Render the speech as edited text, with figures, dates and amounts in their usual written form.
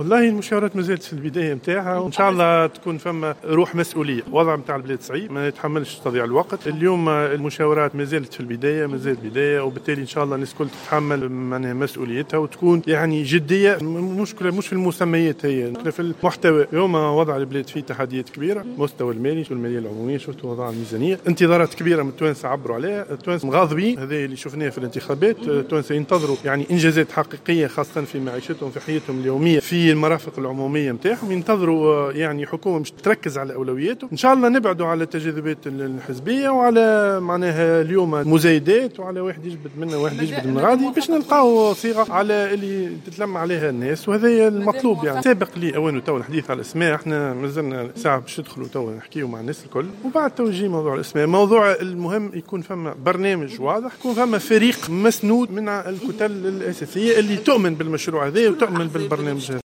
والله المشاورات ما زالت في البداية متاعها، وإن شاء الله تكون فما روح مسؤولية. وضع متاع البلاد صعيب، ما يتحملش تضيع الوقت. اليوم المشاورات ما زالت في البداية، ما زالت بداية، وبالتالي إن شاء الله الناس الكل تتحمل معناها مسؤوليتها وتكون يعني جدية. مشكلة مش في المسميات، هي في المحتوى. اليوم وضع البلاد فيه تحديات كبيرة، مستوى المالي، شو المالية العمومية، شفت وضع الميزانية، انتظارات كبيرة من التوانسة عبروا عليها. التوانسة مغاضبين، هذا اللي شفناه في الانتخابات. التوانسة ينتظروا يعني إنجازات حقيقية، خاصة في معيشتهم، في حياتهم اليومية، في المرافق العمومية متاعهم. ينتظروا يعني حكومة مش تركز على أولوياتهم. إن شاء الله نبعدوا على التجاذبات الحزبية، وعلى معناها اليوم مزايدات، وعلى واحد يجبد منا واحد يجبد من غادي، باش نلقاو صيغة على اللي تتلم عليها الناس، وهذا المطلوب. يعني سابق لي أوانه تو الحديث على الأسماء. احنا مازلنا ساعة باش ندخلوا تو نحكيوا مع الناس الكل، وبعد توجيه موضوع الأسماء. موضوع المهم يكون فما برنامج واضح، يكون فما فريق مسنود من الكتل الأساسية اللي تؤمن بالمشروع هذا وتؤمن بالبرنامج هذا.